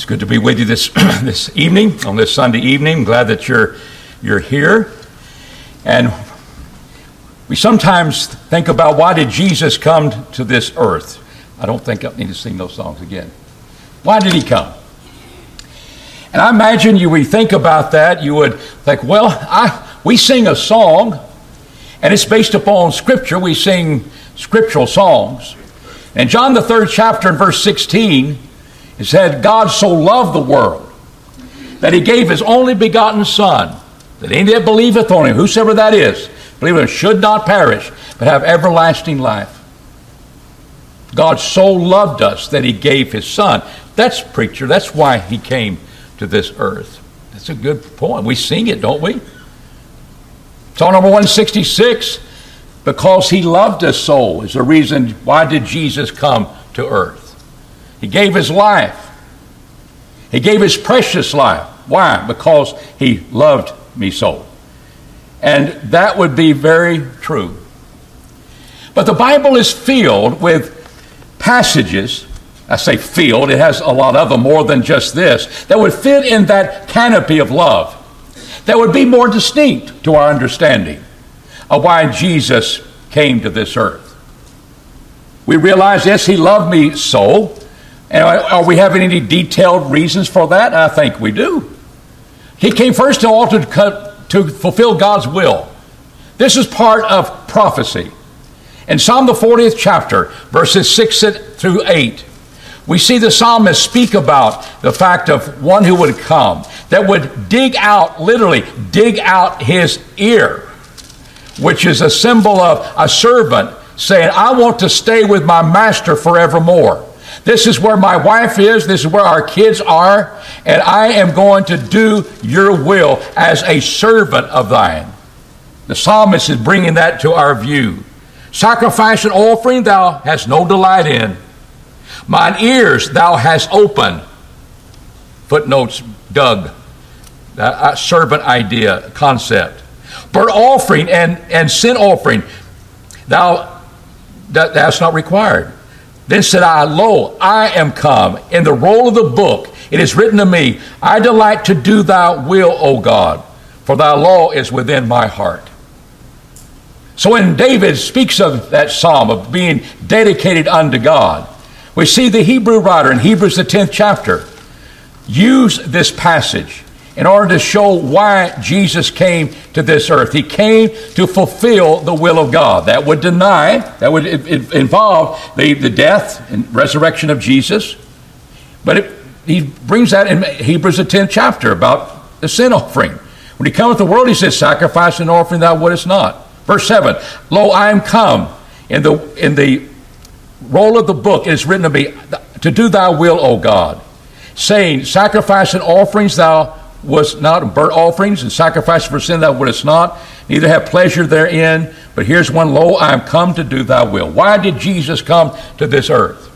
good to be with you this this evening, on this Sunday evening. I'm glad that you're here. And we sometimes think about, why did Jesus come to this earth? I don't think I need to sing those songs again. Why did he come? And I imagine you would think about that, you would think, well, we sing a song, and it's based upon Scripture. We sing scriptural songs. And John the 3rd chapter and verse 16, it said, God so loved the world that he gave his only begotten Son, that any that believeth on him, whosoever that is, believeth should not perish, but have everlasting life. God so loved us that he gave his Son. That's preacher. That's why he came to this earth. That's a good point. We sing it, don't we? Song number 166, because he loved us so, is the reason why did Jesus come to earth. He gave his life. He gave his precious life. Why? Because he loved me so. And that would be very true. But the Bible is filled with passages, I say filled, it has a lot of them, more than just this, that would fit in that canopy of love, that would be more distinct to our understanding of why Jesus came to this earth. We realize, yes, he loved me so. And are we having any detailed reasons for that? I think we do. He came first of all to fulfill God's will. This is part of prophecy. In Psalm the 40th chapter, verses 6 through 8, we see the psalmist speak about the fact of one who would come, that would literally dig out his ear, which is a symbol of a servant saying, I want to stay with my master forevermore. This is where my wife is. This is where our kids are. And I am going to do your will as a servant of thine. The psalmist is bringing that to our view. Sacrifice and offering thou hast no delight in. Mine ears thou hast opened. Footnotes, Doug. That servant idea, concept. Burnt offering and sin offering that's not required. Then said I, lo, I am come. In the roll of the book it is written to me, I delight to do thy will, O God, for thy law is within my heart. So when David speaks of that psalm, of being dedicated unto God, we see the Hebrew writer in Hebrews the 10th chapter use this passage in order to show why Jesus came to this earth. He came to fulfill the will of God. That would involve the death and resurrection of Jesus. But he brings that in Hebrews the 10th chapter about the sin offering. When he cometh to the world, he says, sacrifice and offering thou wouldest not. Verse 7, lo, I am come. In the roll of the book it is written to me, to do thy will, O God, saying, sacrifice and offerings thou was not, burnt offerings and sacrifice for sin thou wouldest not, neither have pleasure therein. But here's one, lo, I am come to do thy will. Why did Jesus come to this earth?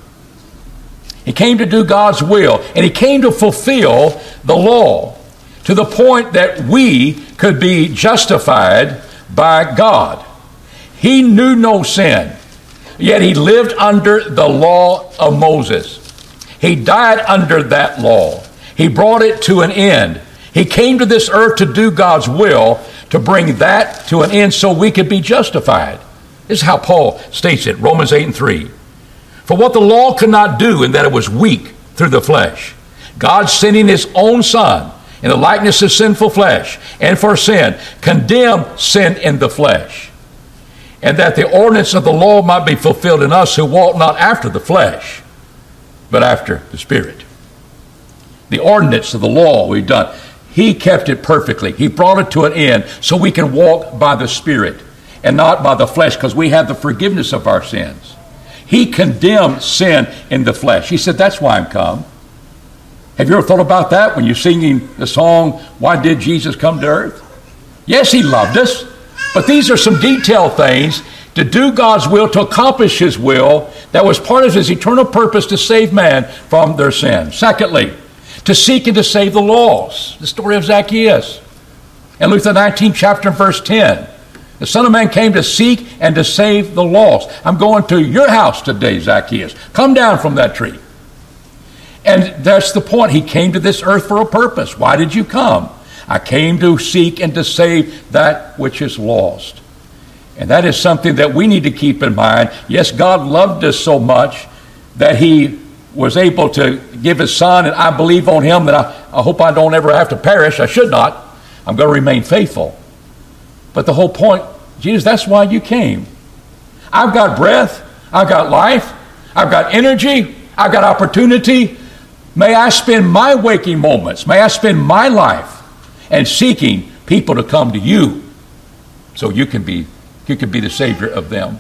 He came to do God's will, and he came to fulfill the law to the point that we could be justified by God. He knew no sin, yet he lived under the law of Moses. He died under that law. He brought it to an end. He came to this earth to do God's will, to bring that to an end so we could be justified. This is how Paul states it, Romans 8:3. For what the law could not do, in that it was weak through the flesh, God sending his own Son in the likeness of sinful flesh, and for sin, condemned sin in the flesh, and that the ordinance of the law might be fulfilled in us who walk not after the flesh, but after the Spirit. The ordinance of the law we've done, he kept it perfectly. He brought it to an end so we can walk by the Spirit and not by the flesh, because we have the forgiveness of our sins. He condemned sin in the flesh. He said, that's why I'm come. Have you ever thought about that when you're singing the song, Why Did Jesus Come to Earth? Yes, he loved us, but these are some detailed things to do God's will, to accomplish his will, that was part of his eternal purpose to save man from their sin. Secondly, to seek and to save the lost. The story of Zacchaeus. In Luke the 19th chapter and verse 10, the Son of Man came to seek and to save the lost. I'm going to your house today, Zacchaeus. Come down from that tree. And that's the point. He came to this earth for a purpose. Why did you come? I came to seek and to save that which is lost. And that is something that we need to keep in mind. Yes, God loved us so much that he was able to give his son, and I believe on him that I hope I don't ever have to perish. I should not. I'm going to remain faithful. But the whole point, Jesus, that's why you came. I've got breath. I've got life. I've got energy. I've got opportunity. May I spend my waking moments, may I spend my life and seeking people to come to you so you can be the Savior of them.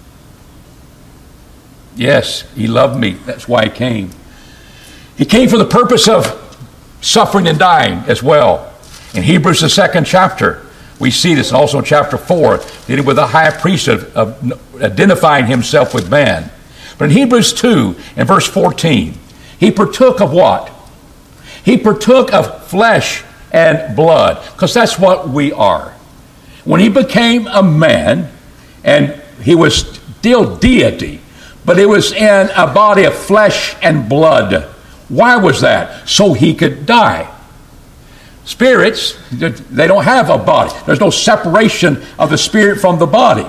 Yes, he loved me. That's why he came. He came for the purpose of suffering and dying as well. In Hebrews, the 2nd chapter, we see this, and also in chapter 4, dealing with the high priest of identifying himself with man. But in Hebrews 2, in verse 14, he partook of what? He partook of flesh and blood, because that's what we are. When he became a man, and he was still deity, but it was in a body of flesh and blood. Why was that? So he could die. Spirits, they don't have a body. There's no separation of the spirit from the body.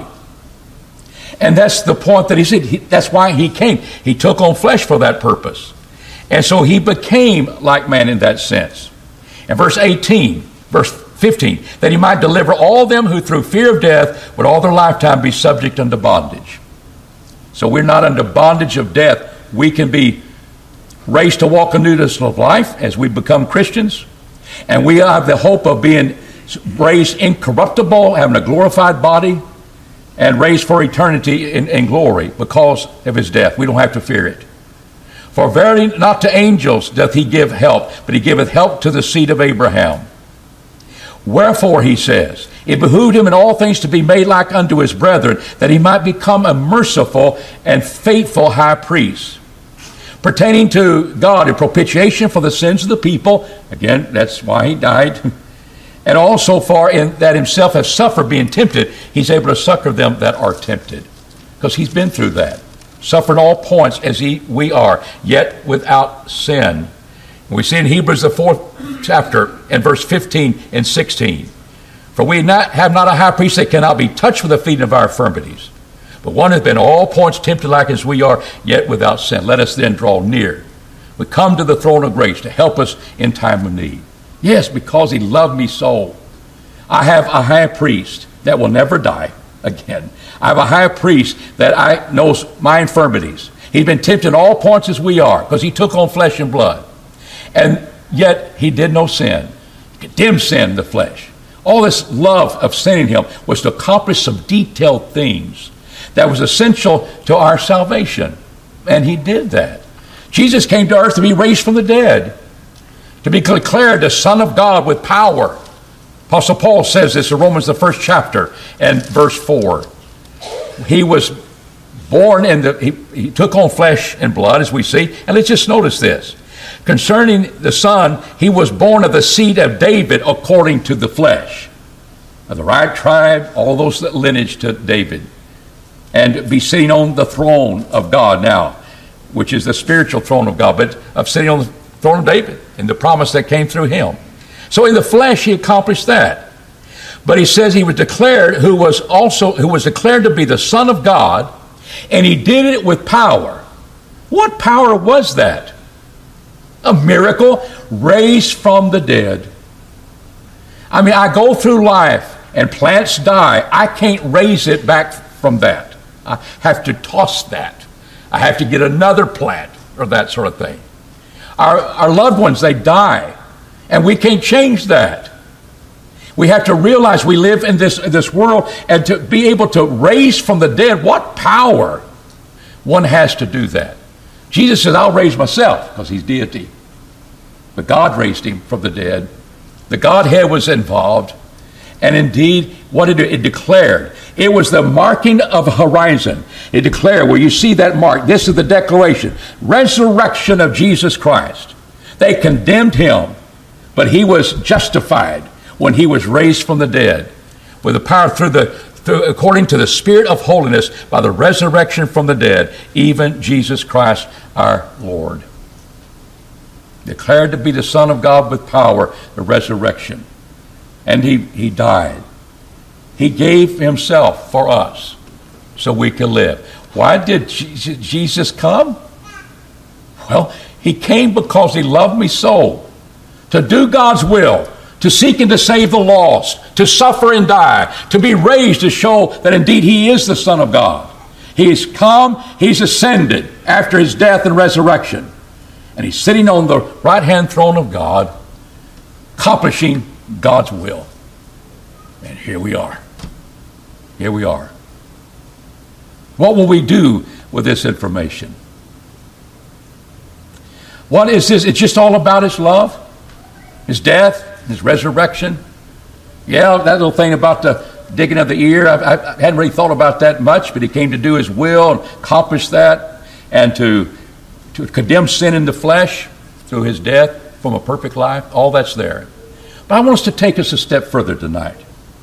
And that's the point that he said. That's why he came. He took on flesh for that purpose. And so he became like man in that sense. In verse 18, verse 15, that he might deliver all them who through fear of death would all their lifetime be subject unto bondage. So we're not under bondage of death. We can be raised to walk a newness of life as we become Christians. And we have the hope of being raised incorruptible, having a glorified body, and raised for eternity in glory because of his death. We don't have to fear it. For verily not to angels doth he give help, but he giveth help to the seed of Abraham. Wherefore, he says, it behooved him in all things to be made like unto his brethren, that he might become a merciful and faithful high priest, pertaining to God in propitiation for the sins of the people. Again, that's why he died. And also for in that himself has suffered being tempted, he's able to succor them that are tempted. Because he's been through that. Suffered all points as we are, yet without sin. We see in Hebrews the 4th chapter in verse 15 and 16. For we have not a high priest that cannot be touched with the feet of our infirmities, but one has been all points tempted like as we are, yet without sin. Let us then draw near. We come to the throne of grace to help us in time of need. Yes, because he loved me so. I have a high priest that will never die again. I have a high priest that knows my infirmities. He's been tempted in all points as we are, because he took on flesh and blood. And yet he did no sin. He condemned sin in the flesh. All this love of sinning him was to accomplish some detailed things that was essential to our salvation. And he did that. Jesus came to earth to be raised from the dead, to be declared the Son of God with power. Apostle Paul says this in Romans the 1st chapter and verse 4. He was born he took on flesh and blood, as we see. And let's just notice this. Concerning the Son, he was born of the seed of David according to the flesh. Of the right tribe, all those that lineage to David. And be sitting on the throne of God now, which is the spiritual throne of God, but of sitting on the throne of David and the promise that came through him. So in the flesh, he accomplished that. But he says he was declared, who was declared to be the Son of God, and he did it with power. What power was that? A miracle, raised from the dead. I mean, I go through life and plants die. I can't raise it back from that. I have to toss that. I have to get another plant or that sort of thing. Our loved ones, they die, and we can't change that. We have to realize we live in this world, and to be able to raise from the dead, what power one has to do that. Jesus says, I'll raise myself, because he's deity. But God raised him from the dead. The Godhead was involved. And indeed, what did it declared? It was the marking of a horizon. It declared, where you see that mark, this is the declaration. Resurrection of Jesus Christ. They condemned him, but he was justified when he was raised from the dead. With the power according to the Spirit of holiness, by the resurrection from the dead, even Jesus Christ our Lord. declared to be the Son of God with power, the resurrection. And he died. He gave himself for us so we could live. Why did Jesus come? Well, he came because he loved me so, to do God's will, to seek and to save the lost, to suffer and die, to be raised to show that indeed he is the Son of God. He's come, he's ascended after his death and resurrection. And he's sitting on the right-hand throne of God, accomplishing God's will. And here we are. Here we are. What will we do with this information? What is this? It's just all about his love, his death, his resurrection. Yeah, that little thing about the digging of the ear, I hadn't really thought about that much, but he came to do his will and accomplish that, and to condemn sin in the flesh through his death from a perfect life. All that's there. But I want us to take us a step further tonight.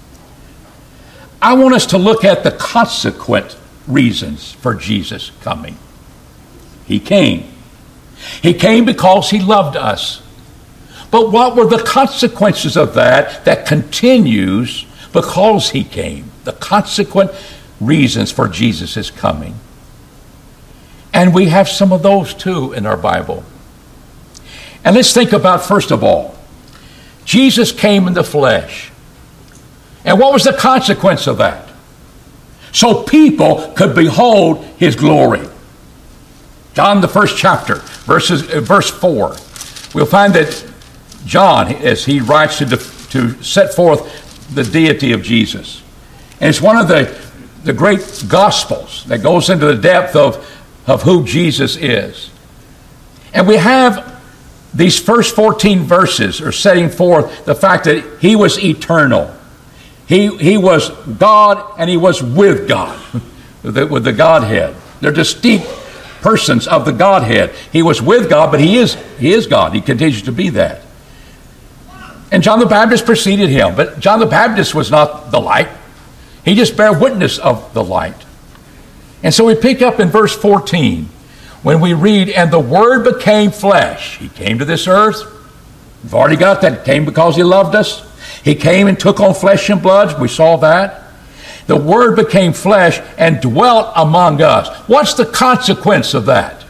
I want us to look at the consequent reasons for Jesus coming. He came. He came because he loved us. But what were the consequences of that continues because he came? The consequent reasons for Jesus' coming. And we have some of those too in our Bible. And let's think about, first of all, Jesus came in the flesh. And what was the consequence of that? So people could behold his glory. John, the first chapter, verse 4. We'll find that John, as he writes to set forth the deity of Jesus. And it's one of the great gospels that goes into the depth of who Jesus is. And we have these first 14 verses are setting forth the fact that he was eternal. He was God and he was with God, with the Godhead. They're distinct persons of the Godhead. He was with God, but he is God. He continues to be that. And John the Baptist preceded him, but John the Baptist was not the light. He just bare witness of the light. And so we pick up in verse 14 when we read, and the Word became flesh. He came to this earth. We've already got that. He came because he loved us. He came and took on flesh and blood. We saw that. The Word became flesh and dwelt among us. What's the consequence of that?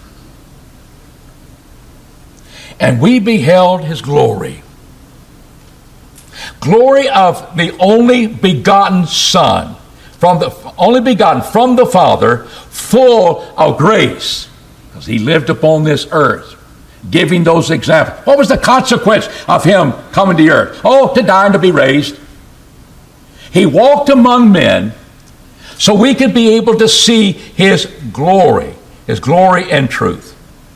And we beheld his glory. Glory of the only begotten Son, from the Father, full of grace, because he lived upon this earth, giving those examples. What was the consequence of him coming to the earth? Oh, to die and to be raised. He walked among men so we could be able to see his glory and truth.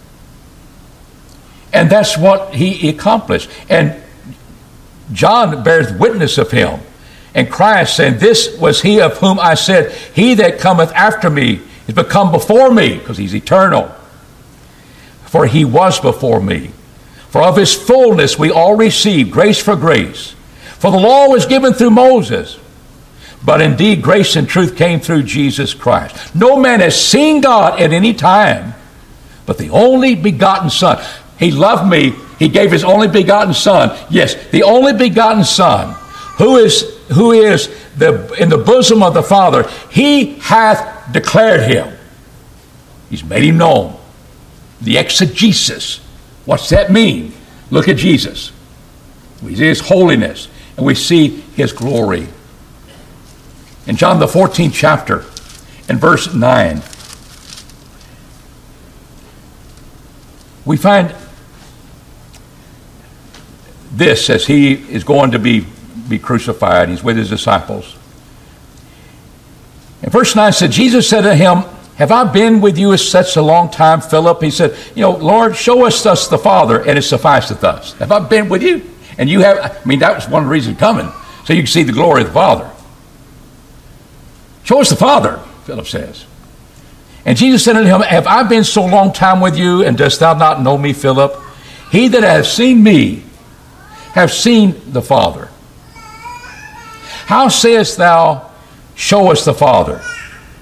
And that's what he accomplished. And John bears witness of him. And Christ saying, this was he of whom I said, he that cometh after me is become before me, because he's eternal. For he was before me. For of his fullness we all receive grace for grace. For the law was given through Moses, but indeed grace and truth came through Jesus Christ. No man has seen God at any time, but the only begotten Son. He loved me. He gave his only begotten Son. Yes, the only begotten Son, who is in the bosom of the Father. He hath declared him. He's made him known. The exegesis. What's that mean? Look at Jesus. We see his holiness, and we see his glory. In John the 14th chapter, in verse 9, we find this as he is going to be crucified. He's with his disciples. And verse 9 said, Jesus said to him, have I been with you such a long time, Philip? He said, Lord, show us thus the Father, and it sufficeth us. Have I been with you? And you have, that was one of the reasons coming, so you can see the glory of the Father. Show us the Father, Philip says. And Jesus said unto him, have I been so long time with you, and dost thou not know me, Philip? He that hath seen me hath seen the Father. How sayest thou, show us the Father?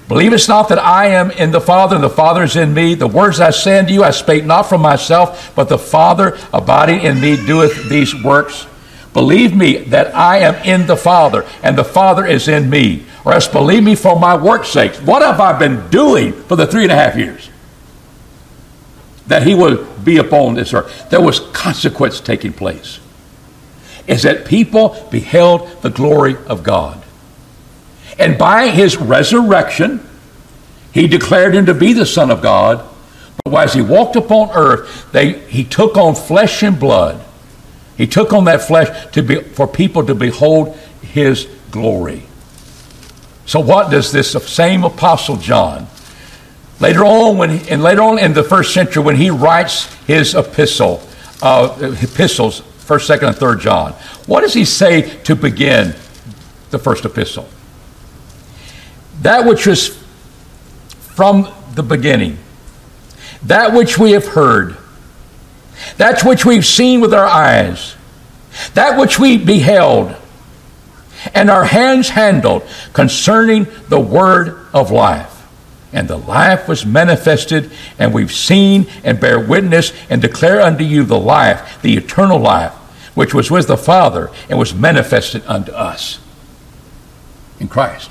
Believest not that I am in the Father, and the Father is in me? The words I say unto you, I spake not from myself, but the Father abiding in me doeth these works. Believe me that I am in the Father, and the Father is in me. Or else believe me for my work's sake. What have I been doing for the 3.5 years that he will be upon this earth? There was consequence taking place. Is that people beheld the glory of God. And by his resurrection, he declared him to be the Son of God. But as he walked upon earth, he took on flesh and blood. He took on that flesh for people to behold his glory. So what does this same Apostle John, later on in the first century, when he writes his epistles, 1st, 2nd, and 3rd John, what does he say to begin the first epistle? That which is from the beginning, that which we have heard, that which we've seen with our eyes, that which we beheld, and our hands handled concerning the word of life. And the life was manifested, and we've seen and bear witness and declare unto you the life, the eternal life, which was with the Father and was manifested unto us in Christ.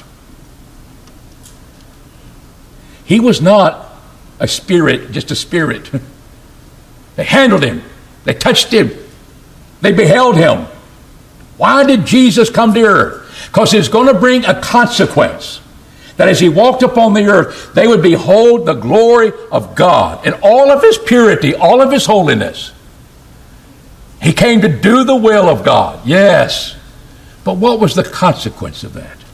He was not a spirit, just a spirit. They handled him. They touched him. They beheld him. Why did Jesus come to earth? Because he's going to bring a consequence. That as he walked upon the earth, they would behold the glory of God in all of his purity, all of his holiness. He came to do the will of God, yes. But what was the consequence of that?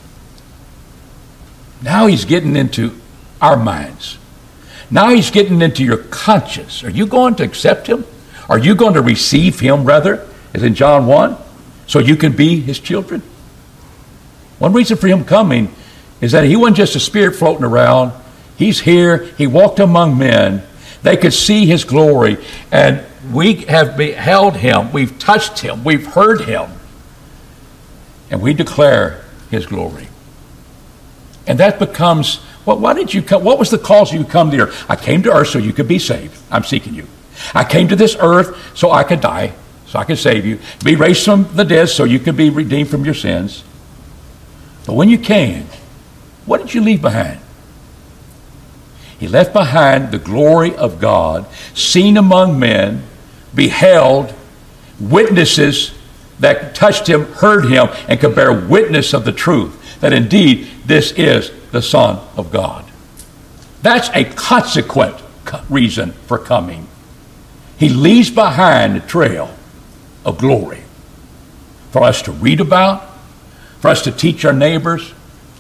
Now he's getting into our minds. Now he's getting into your conscience. Are you going to accept him? Are you going to receive him, rather, as in John 1, so you can be his children? One reason for him coming is that he wasn't just a spirit floating around. He's here. He walked among men. They could see his glory, and we have beheld him. We've touched him. We've heard him. And we declare his glory. And that becomes, why did you come? What was the cause you come to earth? I came to earth so you could be saved. I'm seeking you. I came to this earth so I could die, so I could save you. Be raised from the dead so you could be redeemed from your sins. But when you came, what did you leave behind? He left behind the glory of God, seen among men, beheld, witnesses that touched him, heard him, and could bear witness of the truth, that indeed this is the Son of God. That's a consequent reason for coming. He leaves behind a trail of glory for us to read about, for us to teach our neighbors.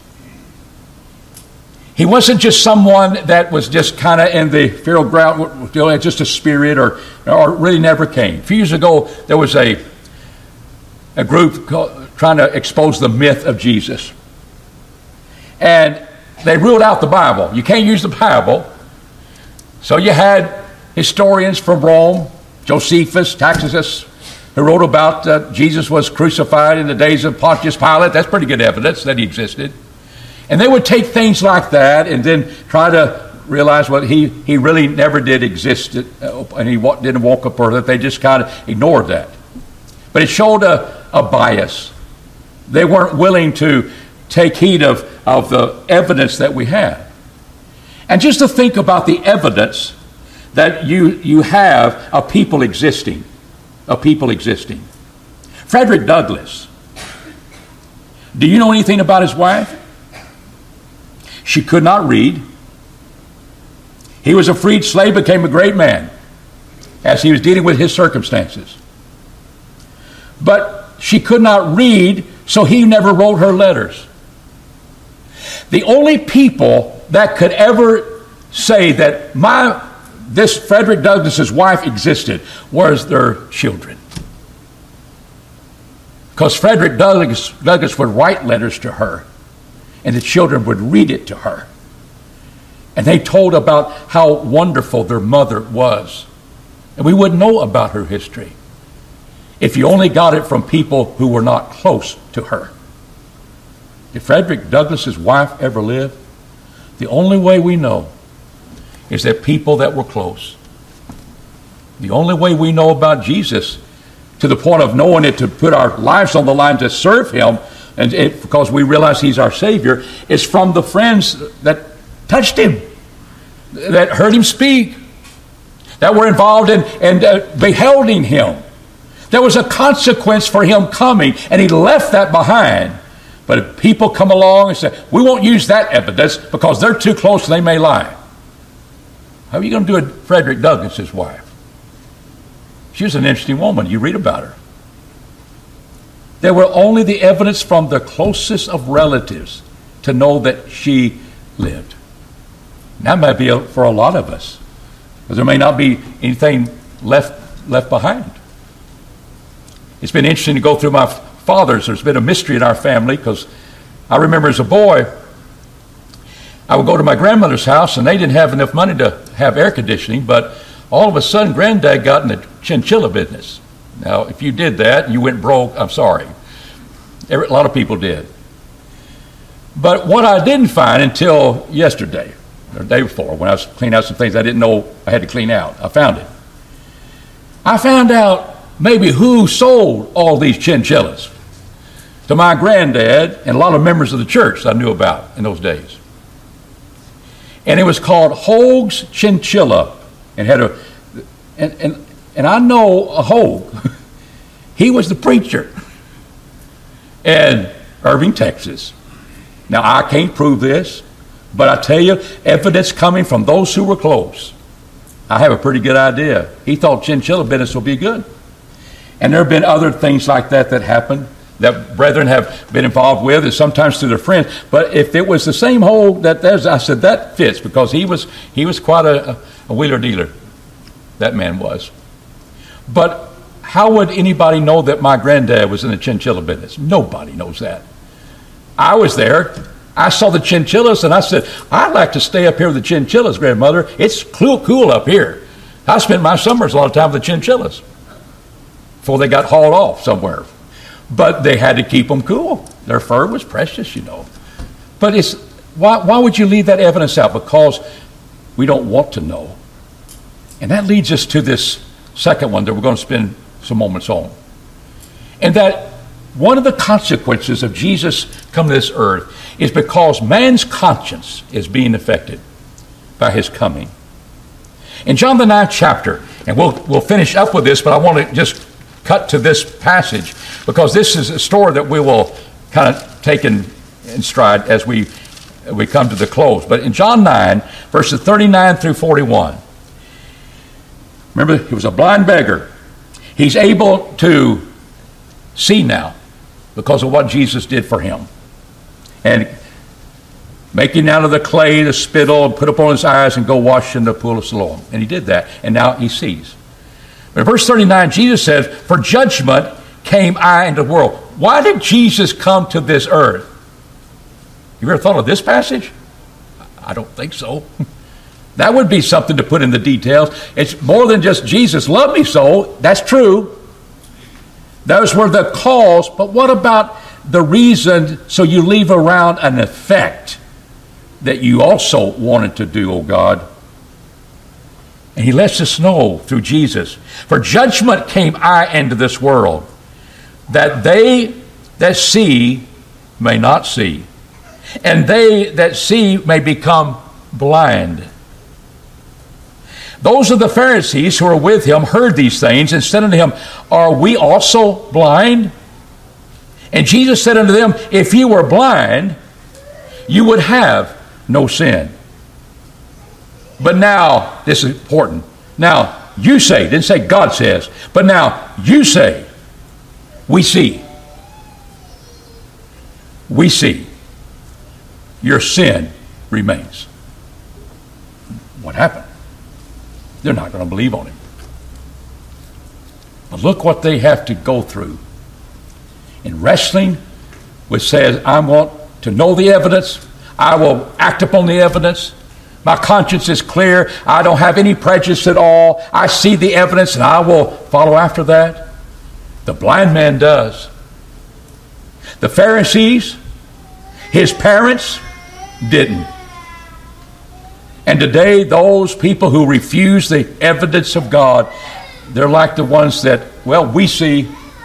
He wasn't just someone that was just kind of in the feral ground, just a spirit, or really never came. A few years ago, there was a group trying to expose the myth of Jesus. And they ruled out the Bible. You can't use the Bible. So you had historians from Rome, Josephus, Tacitus, who wrote about Jesus was crucified in the days of Pontius Pilate. That's pretty good evidence that he existed. And they would take things like that and then try to realize, well, he really never did exist, and he didn't walk up earth. They just kind of ignored that. But it showed a bias. They weren't willing to take heed of the evidence that we have. And just to think about the evidence that you have of people existing. Frederick Douglass. Do you know anything about his wife? She could not read. He was a freed slave, became a great man as he was dealing with his circumstances. But she could not read, so he never wrote her letters. The only people that could ever say that this Frederick Douglass's wife existed was their children. Because Frederick Douglass would write letters to her, and the children would read it to her. And they told about how wonderful their mother was. And we wouldn't know about her history if you only got it from people who were not close to her. Did Frederick Douglass's wife ever live? The only way we know is that people that were close. The only way we know about Jesus, to the point of knowing it, to put our lives on the line to serve him, and because we realize he's our Savior, is from the friends that touched him, that heard him speak, that were involved in and beholding him. There was a consequence for him coming, and he left that behind. But if people come along and say, we won't use that evidence because they're too close and they may lie. How are you going to do it, Frederick Douglass, his wife? She was an interesting woman. You read about her. There were only the evidence from the closest of relatives to know that she lived. And that might be for a lot of us, because there may not be anything left behind. It's been interesting to go through my fathers. There's been a mystery in our family, because I remember as a boy, I would go to my grandmother's house, and they didn't have enough money to have air conditioning, but all of a sudden, Granddad got in the chinchilla business. Now, if you did that and you went broke, I'm sorry. A lot of people did. But what I didn't find until yesterday, or the day before, when I was cleaning out some things I didn't know I had to clean out, I found it. I found out maybe who sold all these chinchillas to my granddad and a lot of members of the church I knew about in those days. And it was called Hoag's Chinchilla. And had and I know a Hoag. He was the preacher in Irving, Texas. Now, I can't prove this, but I tell you, evidence coming from those who were close, I have a pretty good idea. He thought chinchilla business would be good. And there have been other things like that happened that brethren have been involved with, and sometimes through their friends. But if it was the same Hoag, I said that fits, because he was quite a wheeler dealer. That man was. But how would anybody know that my granddad was in the chinchilla business? Nobody knows that. I was there. I saw the chinchillas, and I said, I'd like to stay up here with the chinchillas, grandmother. It's cool up here. I spent my summers a lot of time with the chinchillas before they got hauled off somewhere. But they had to keep them cool. Their fur was precious, you know. But why would you leave that evidence out? Because we don't want to know. And that leads us to this second one that we're going to spend some moments on. And that one of the consequences of Jesus coming to this earth is because man's conscience is being affected by his coming. In John the 9th chapter, and we'll finish up with this, but I want to just cut to this passage, because this is a story that we will kind of take in stride as we come to the close. But in John 9, verses 39 through 41, remember, he was a blind beggar. He's able to see now because of what Jesus did for him. And making out of the clay the spittle and put upon his eyes and go wash in the pool of Siloam. And he did that, and now he sees. But in verse 39, Jesus says, for judgment came I into the world. Why did Jesus come to this earth? You ever thought of this passage? I don't think so. That would be something to put in the details. It's more than just Jesus loved me so. That's true. Those were the cause. But what about the reason, so you leave around an effect that you also wanted to do, oh God? And he lets us know through Jesus. For judgment came I into this world, that they that see may not see, and they that see may become blind. Those of the Pharisees who were with him heard these things and said unto him, are we also blind? And Jesus said unto them, if you were blind, you would have no sin. But now, this is important. Now, you say, didn't say God says, but now you say, we see. We see. Your sin remains. What happened? They're not going to believe on him. But look what they have to go through. In wrestling, which says, I want to know the evidence. I will act upon the evidence. My conscience is clear. I don't have any prejudice at all. I see the evidence and I will follow after that. The blind man does. The Pharisees, his parents, didn't. And today, those people who refuse the evidence of God, they're like the ones that, well, we see.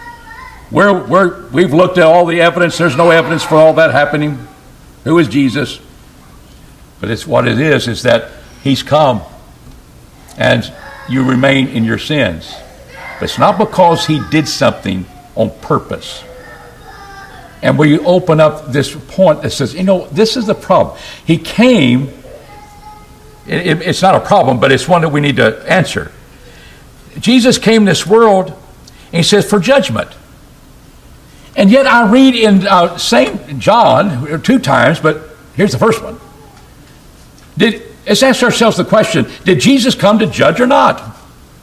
We've looked at all the evidence. There's no evidence for all that happening. Who is Jesus? But it's what it is that he's come and you remain in your sins. But it's not because he did something on purpose. And when you open up this point that says, this is the problem. He came, it's not a problem, but it's one that we need to answer. Jesus came in this world, and he says, for judgment. And yet I read in St. John 2 times, but here's the first one. Let's ask ourselves the question, did Jesus come to judge or not?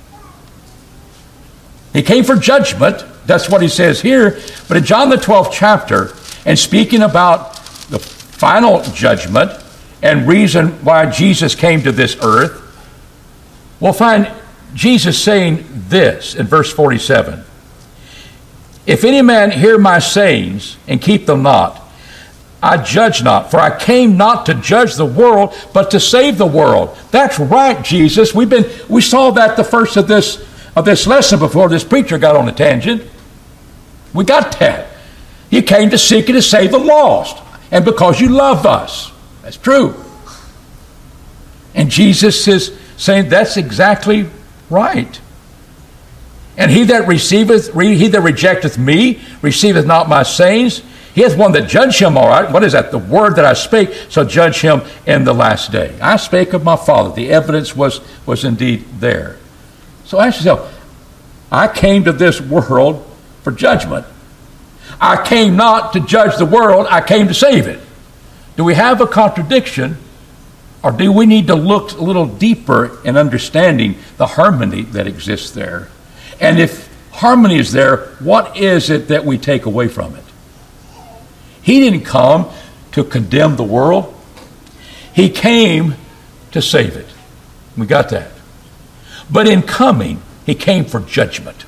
He came for judgment. That's what he says here. But in John the 12th chapter, and speaking about the final judgment and reason why Jesus came to this earth, we'll find Jesus saying this in verse 47. If any man hear my sayings and keep them not, I judge not, for I came not to judge the world, but to save the world. That's right, Jesus. We saw that the first of this lesson before this preacher got on a tangent. We got that. You came to seek and to save the lost, and because you love us. That's true. And Jesus is saying that's exactly right. And he that rejecteth me, receiveth not my sayings. He hath one that judge him, all right. What is that? The word that I spake, so judge him in the last day. I spake of my Father. The evidence was indeed there. So ask yourself, I came to this world for judgment. I came not to judge the world, I came to save it. Do we have a contradiction, or do we need to look a little deeper in understanding the harmony that exists there? And if harmony is there, what is it that we take away from it? He didn't come to condemn the world. He came to save it. We got that. But in coming, he came for judgment.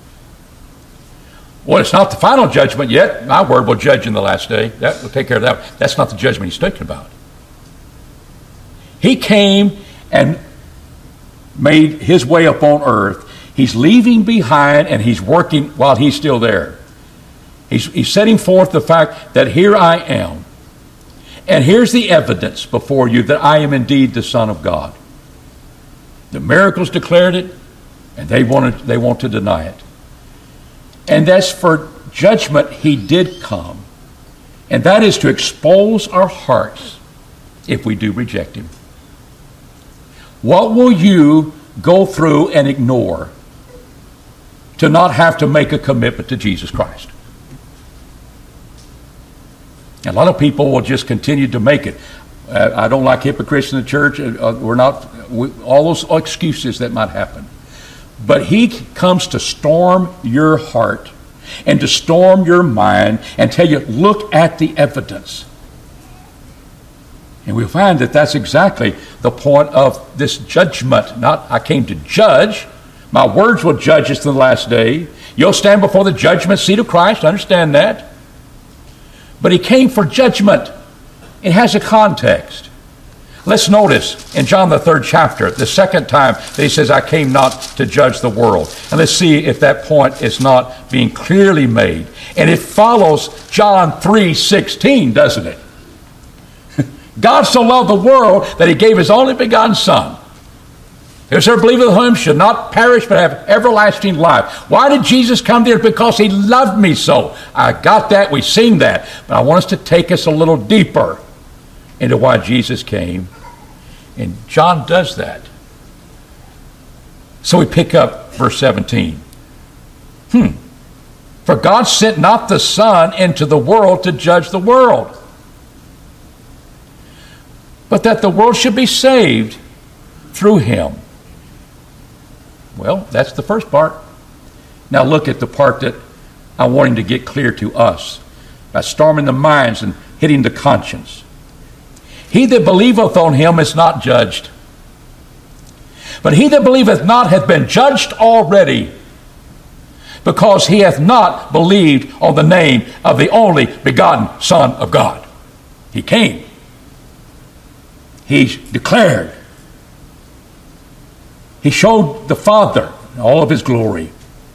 Well, it's not the final judgment yet. My word will judge in the last day. That will take care of that. That's not the judgment he's talking about. He came and made his way upon earth. He's leaving behind, and he's working while he's still there. He's setting forth the fact that here I am. And here's the evidence before you that I am indeed the Son of God. The miracles declared it, and they want to deny it. And that's for judgment he did come. And that is to expose our hearts if we do reject him. What will you go through and ignore to not have to make a commitment to Jesus Christ? A lot of people will just continue to make it. I don't like hypocrites in the church. All those excuses that might happen. But he comes to storm your heart and to storm your mind and tell you, look at the evidence. And we'll find that that's exactly the point of this judgment. Not, I came to judge. My words will judge us in the last day. You'll stand before the judgment seat of Christ. Understand that. But he came for judgment. It has a context. Let's notice in John the 3rd chapter, the second time that he says, I came not to judge the world. And let's see if that point is not being clearly made. And it follows John 3:16, doesn't it? God so loved the world that he gave his only begotten Son. Whosoever believeth in him should not perish but have everlasting life. Why did Jesus come there? Because he loved me so. I got that. We sing that. But I want us to take us a little deeper into why Jesus came. And John does that. So we pick up verse 17. For God sent not the Son into the world to judge the world, but that the world should be saved through him. Well, that's the first part. Now look at the part that I want him to get clear to us by storming the minds and hitting the conscience. He that believeth on him is not judged. But he that believeth not hath been judged already, because he hath not believed on the name of the only begotten Son of God. He came. He declared He showed the Father all of his glory.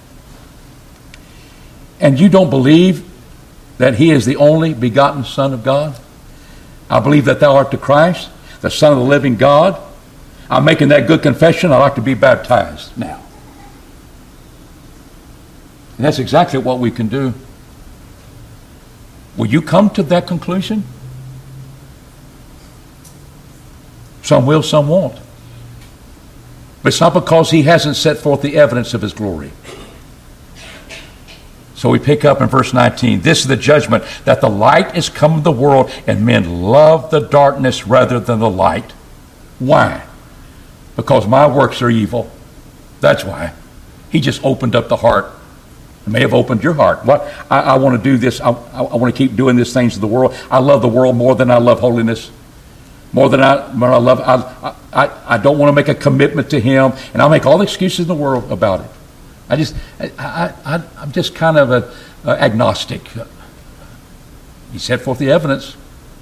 And you don't believe that he is the only begotten Son of God? I believe that thou art the Christ, the Son of the living God. I'm making that good confession. I'd like to be baptized now. And that's exactly what we can do. Will you come to that conclusion? Some will, some won't. But it's not because he hasn't set forth the evidence of his glory. So we pick up in verse 19. This is the judgment, that the light is come into the world, and men love the darkness rather than the light. Why? Because my works are evil. That's why. He just opened up the heart. It may have opened your heart. What? I want to do this. I want to keep doing these things of the world. I love the world more than I love holiness. More than I love. I don't want to make a commitment to him, and I'll make all the excuses in the world about it. I'm just kind of an agnostic. He set forth the evidence.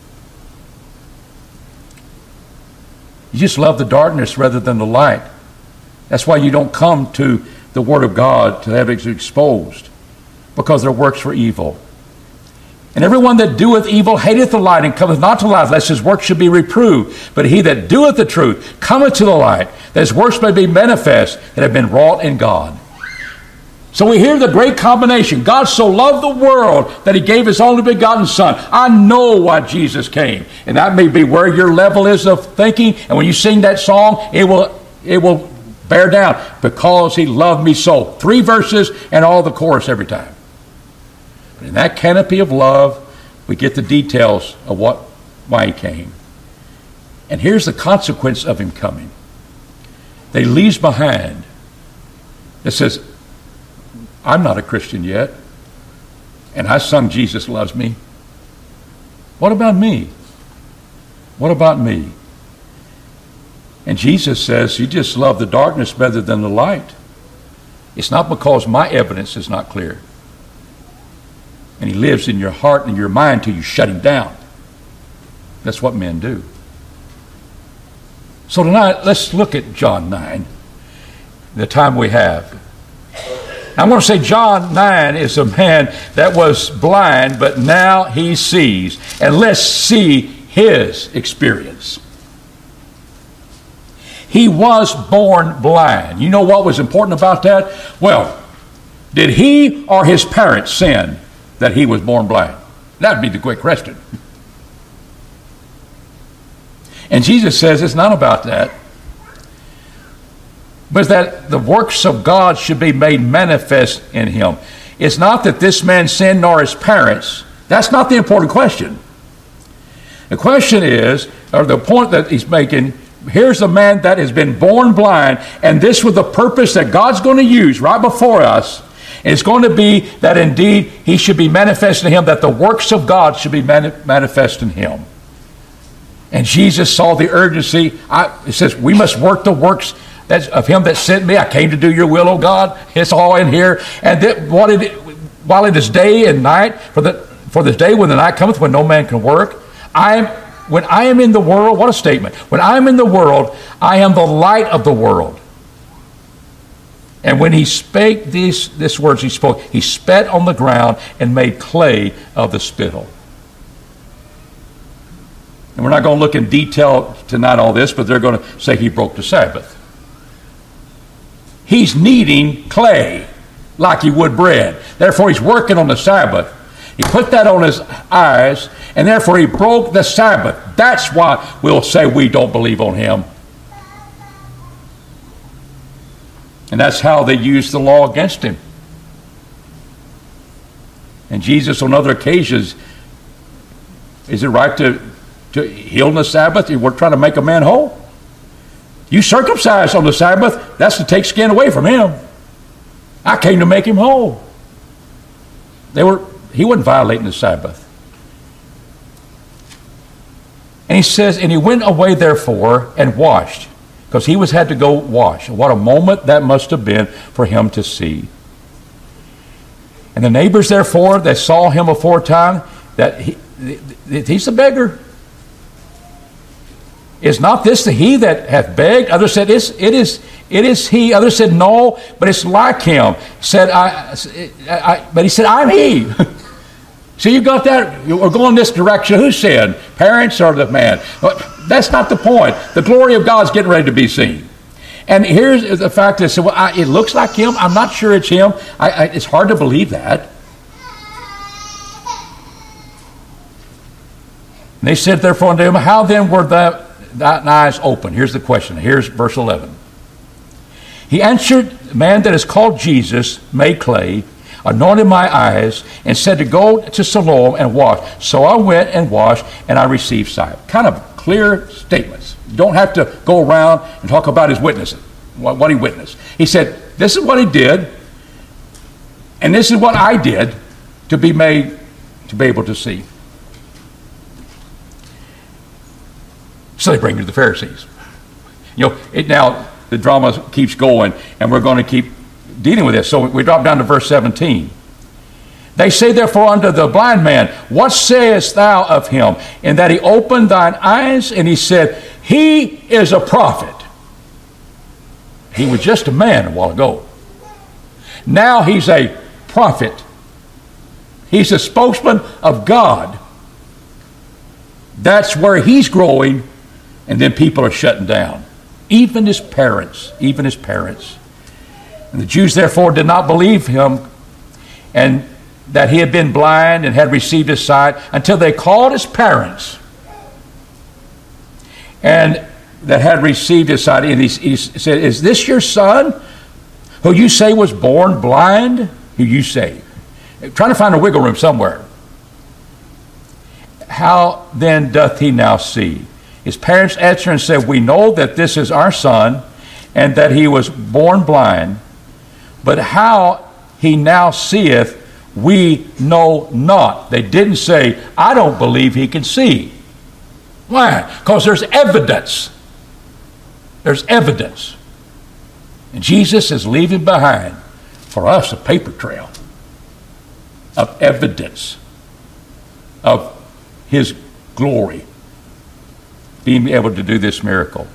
You just love the darkness rather than the light. That's why you don't come to the Word of God to have it exposed, because their works were evil. And everyone that doeth evil hateth the light, and cometh not to light, lest his works should be reproved. But he that doeth the truth cometh to the light, that his works may be manifest, that have been wrought in God. So we hear the great combination. God so loved the world that he gave his only begotten Son. I know why Jesus came. And that may be where your level is of thinking. And when you sing that song, it will bear down. Because he loved me so. 3 verses and all the chorus every time. But in that canopy of love, we get the details of why he came. And here's the consequence of him coming. That he leaves behind. It says, I'm not a Christian yet, and I sung Jesus Loves Me. What about me? What about me? And Jesus says, you just love the darkness better than the light. It's not because my evidence is not clear. And he lives in your heart and your mind till you shut him down. That's what men do. So tonight, let's look at John 9, the time we have. I'm going to say John 9 is a man that was blind, but now he sees. And let's see his experience. He was born blind. You know what was important about that? Well, did he or his parents sin that he was born blind? That would be the quick question. And Jesus says it's not about that. But that the works of God should be made manifest in him. It's not that this man sinned nor his parents. That's not the important question. The question is, or the point that he's making, here's a man that has been born blind, and this was the purpose that God's going to use right before us. And it's going to be that indeed he should be manifest in him, that the works of God should be manifest in him. And Jesus saw the urgency. It says, we must work the works that's of him that sent me. I came to do your will, O God. It's all in here. And while it is day and night, for this day when the night cometh, when no man can work, when I am in the world, what a statement. When I am in the world, I am the light of the world. And when he spake these words he spoke, he spat on the ground and made clay of the spittle. And we're not going to look in detail tonight all this, but they're going to say he broke the Sabbath. He's kneading clay like he would bread. Therefore, he's working on the Sabbath. He put that on his eyes, and therefore he broke the Sabbath. That's why we'll say we don't believe on him. And that's how they used the law against him. And Jesus, on other occasions, is it right to heal on the Sabbath? We're trying to make a man whole. You circumcise on the Sabbath, that's to take skin away from him. I came to make him whole. He wasn't violating the Sabbath. And he says, and he went away therefore and washed, because he had to go wash. What a moment that must have been for him to see. And the neighbors therefore that saw him aforetime, that he's a beggar. Is not this the he that hath begged? Others said, it is he. Others said, no, but it's like him. But he said, I'm he. So you got that? We're going this direction. Who said? Parents or the man? That's not the point. The glory of God's getting ready to be seen. And here's the fact that, well, it looks like him. I'm not sure it's him. It's hard to believe that. And they said therefore unto him, how then were thine eyes open? Here's the question. Here's verse 11. He answered, the man that is called Jesus made clay, anointed my eyes, and said to go to Siloam and wash. So I went and washed, and I received sight. Kind of clear statements. You don't have to go around and talk about his witnessing, what he witnessed. He said, this is what he did, and this is what I did to be able to see. So they bring it to the Pharisees. Now the drama keeps going, and we're going to keep dealing with this. So we drop down to verse 17. They say therefore unto the blind man, what sayest thou of him? In that he opened thine eyes, and he said, he is a prophet. He was just a man a while ago. Now he's a prophet. He's a spokesman of God. That's where he's growing, and then people are shutting down. Even his parents. And the Jews therefore did not believe him, and that he had been blind and had received his sight, until they called his parents, and that had received his sight. And he said, is this your son, who you say was born blind? Who you say? Trying to find a wiggle room somewhere. How then doth he now see? His parents answered and said, we know that this is our son, and that he was born blind, but how he now seeth, we know not. They didn't say, I don't believe he can see. Why? Because there's evidence. There's evidence. And Jesus is leaving behind for us a paper trail of evidence of his glory, being able to do this miracle.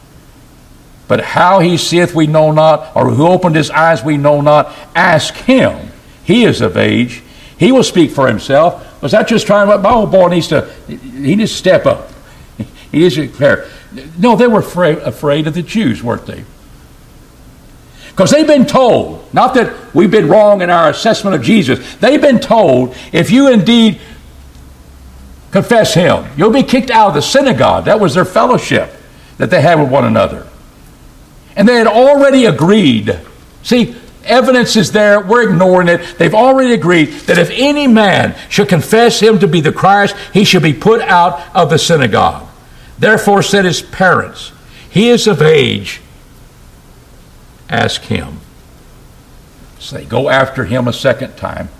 But how he seeth we know not, or who opened his eyes we know not. Ask him. He is of age. He will speak for himself. Was that just trying to, oh boy, needs to step up. He needs to declare. No, they were afraid of the Jews, weren't they? Because they've been told, not that we've been wrong in our assessment of Jesus, they've been told, if you indeed confess him, you'll be kicked out of the synagogue. That was their fellowship that they had with one another. And they had already agreed. See, evidence is there. We're ignoring it. They've already agreed that if any man should confess him to be the Christ, he should be put out of the synagogue. Therefore said his parents, he is of age. Ask him. So they go after him a second time.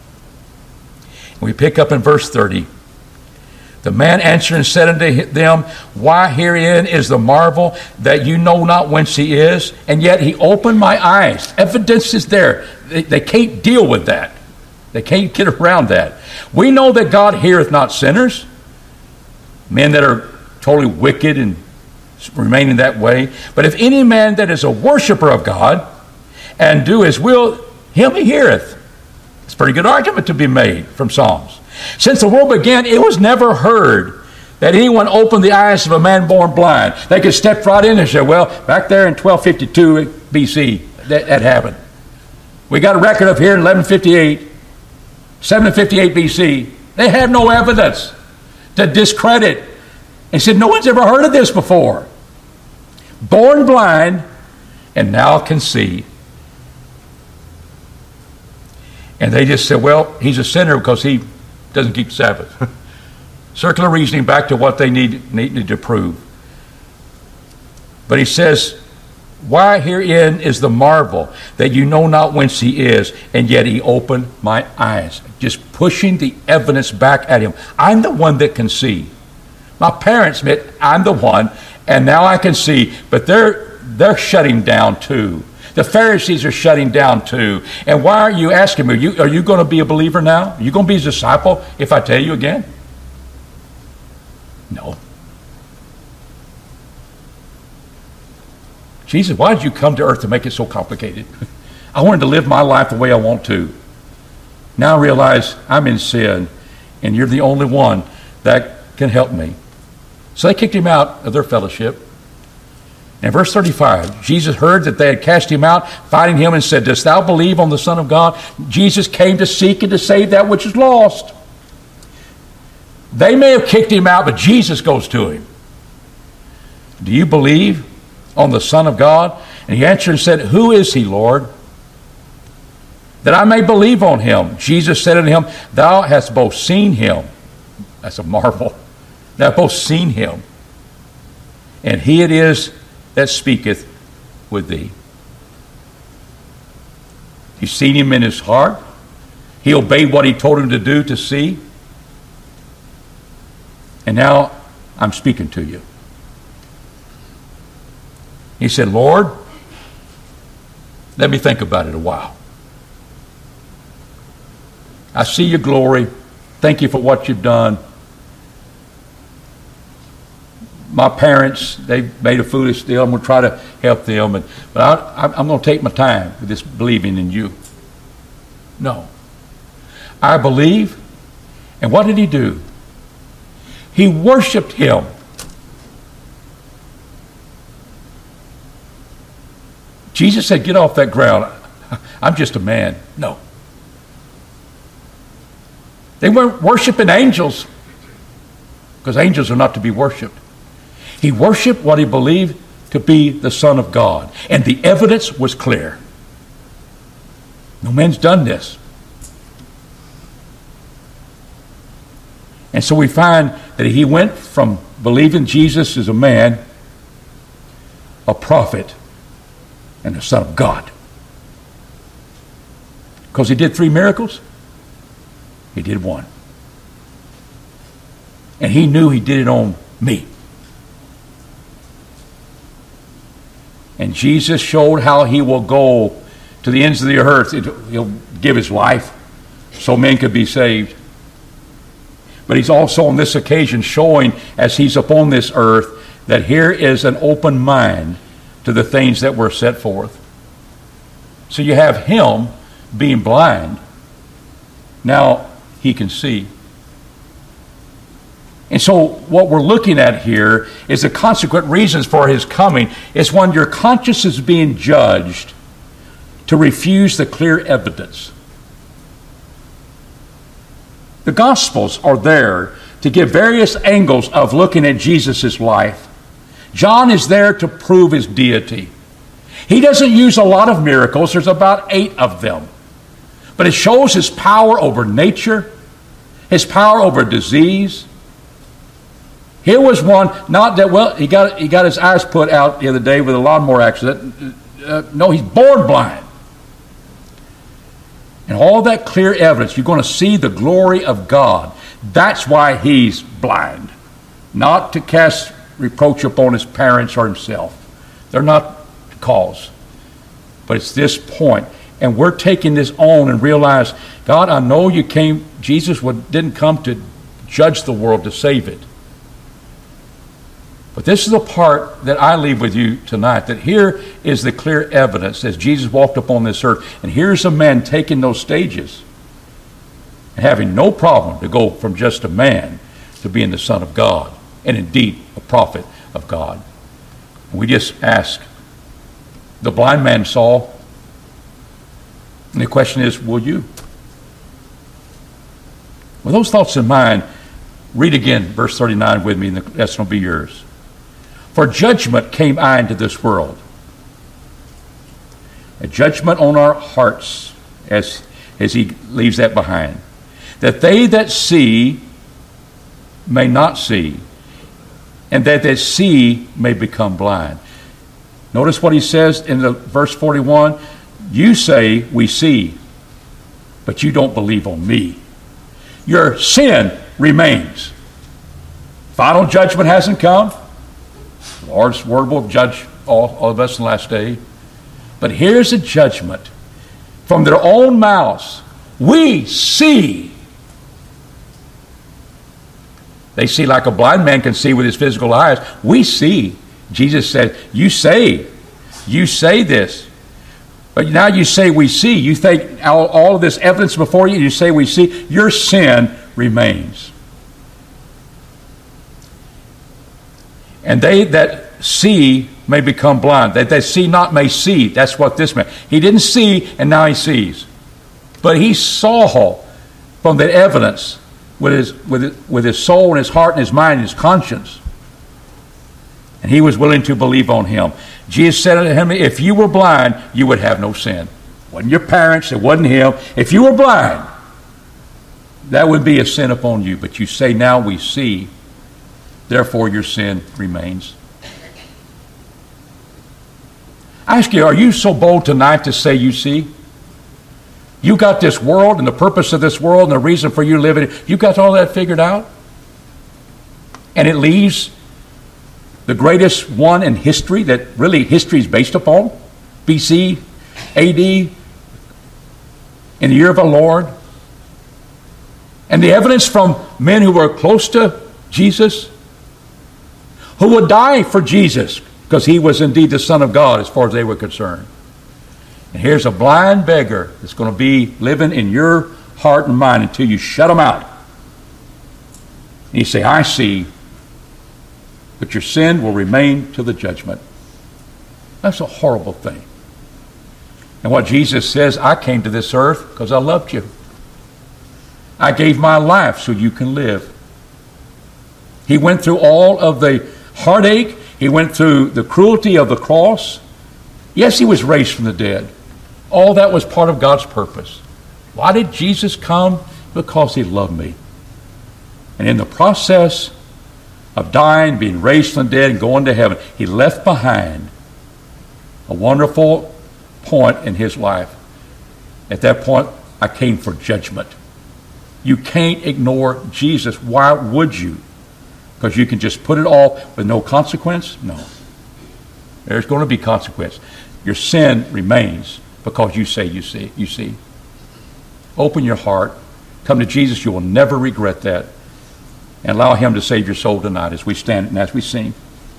We pick up in verse 30. The man answered and said unto them, why herein is the marvel, that you know not whence he is, and yet he opened my eyes. Evidence is there. They can't deal with that. They can't get around that. We know that God heareth not sinners, men that are totally wicked and remaining that way. But if any man that is a worshiper of God and do his will, him he heareth. It's a pretty good argument to be made from Psalms. Since the world began, it was never heard that anyone opened the eyes of a man born blind. They could step right in and say, well, back there in 1252 BC, that happened. We got a record of here in 1158, 758 BC. They have no evidence to discredit. And said, no one's ever heard of this before. Born blind and now can see. And they just said, well, he's a sinner because he doesn't keep the Sabbath. Circular reasoning back to what they needed to prove. But he says, why herein is the marvel, that you know not whence he is, and yet he opened my eyes. Just pushing the evidence back at him. I'm the one that can see. My parents admit I'm the one, and now I can see, but they're shutting down too. The Pharisees are shutting down too. And why are you asking me? Are you going to be a believer now? Are you going to be his disciple if I tell you again? No. Jesus, why did you come to earth to make it so complicated? I wanted to live my life the way I want to. Now I realize I'm in sin, and you're the only one that can help me. So they kicked him out of their fellowship. In verse 35, Jesus heard that they had cast him out, fighting him, and said, dost thou believe on the Son of God? Jesus came to seek and to save that which is lost. They may have kicked him out, but Jesus goes to him. Do you believe on the Son of God? And he answered and said, who is he, Lord, that I may believe on him? Jesus said unto him, thou hast both seen him. That's a marvel. Thou hast both seen him, and he it is that speaketh with thee. You've seen him in his heart. He obeyed what he told him to do, to see. And now I'm speaking to you. He said, Lord, let me think about it a while. I see your glory. Thank you for what you've done. My parents, they made a foolish deal. I'm going to try to help them. But I'm going to take my time with this believing in you. No. I believe. And what did he do? He worshiped him. Jesus said, get off that ground. I'm just a man. No. They weren't worshiping angels, because angels are not to be worshiped. He worshiped what he believed to be the Son of God. And the evidence was clear. No man's done this. And so we find that he went from believing Jesus as a man, a prophet, and the Son of God. Because he did 3 miracles, he did 1. And he knew he did it on me. And Jesus showed how he will go to the ends of the earth. He'll give his life so men could be saved. But he's also on this occasion showing, as he's upon this earth, that here is an open mind to the things that were set forth. So you have him being blind. Now he can see. And so what we're looking at here is the consequent reasons for his coming. It's when your conscience is being judged to refuse the clear evidence. The Gospels are there to give various angles of looking at Jesus' life. John is there to prove his deity. He doesn't use a lot of miracles. There's about 8 of them. But it shows his power over nature, his power over disease. Here was one, not that, well, he got his eyes put out the other day with a lawnmower accident. No, he's born blind. And all that clear evidence, you're going to see the glory of God. That's why he's blind. Not to cast reproach upon his parents or himself. They're not the cause. But it's this point. And we're taking this on and realize, God, I know you came, Jesus didn't come to judge the world, to save it. But this is the part that I leave with you tonight, that here is the clear evidence as Jesus walked upon this earth. And here's a man taking those stages and having no problem to go from just a man to being the Son of God, and indeed a prophet of God. And we just ask, the blind man saw, and the question is, will you? With those thoughts in mind, read again verse 39 with me, and that's going to be yours. For judgment came I into this world. A judgment on our hearts, as he leaves that behind. That they that see may not see, and that they see may become blind. Notice what he says in the verse 41. You say, we see, but you don't believe on me. Your sin remains. Final judgment hasn't come. The Lord's word will judge all of us in the last day. But here's a judgment. From their own mouths, we see. They see like a blind man can see with his physical eyes. We see. Jesus said, you say, You say this, but now you say we see. You think all of this evidence before you, you say we see. Your sin remains. And they that see may become blind. That see not may see. That's what this meant. He didn't see, and now he sees. But he saw from the evidence with his soul and his heart and his mind and his conscience. And he was willing to believe on him. Jesus said unto him, if you were blind, you would have no sin. It wasn't your parents, it wasn't him. If you were blind, that would be a sin upon you. But you say, now we see, therefore your sin remains. I ask you, are you so bold tonight to say you see? You got this world and the purpose of this world and the reason for you living. You got all that figured out? And it leaves the greatest one in history that really history is based upon, BC, AD, in the year of our Lord. And the evidence from men who were close to Jesus, who would die for Jesus, because he was indeed the Son of God as far as they were concerned. And here's a blind beggar that's going to be living in your heart and mind until you shut him out. And you say, I see, but your sin will remain till the judgment. That's a horrible thing. And what Jesus says, I came to this earth because I loved you. I gave my life so you can live. He went through all of the heartache. He went through the cruelty of the cross. Yes, he was raised from the dead. All that was part of God's purpose. Why did Jesus come? Because he loved me. And in the process of dying, being raised from the dead, and going to heaven, he left behind a wonderful point in his life. At that point, I came for judgment. You can't ignore Jesus. Why would you? Because you can just put it off with no consequence? No. There's going to be consequence. Your sin remains because you say you see. You see. Open your heart. Come to Jesus. You will never regret that. And allow him to save your soul tonight as we stand and as we sing.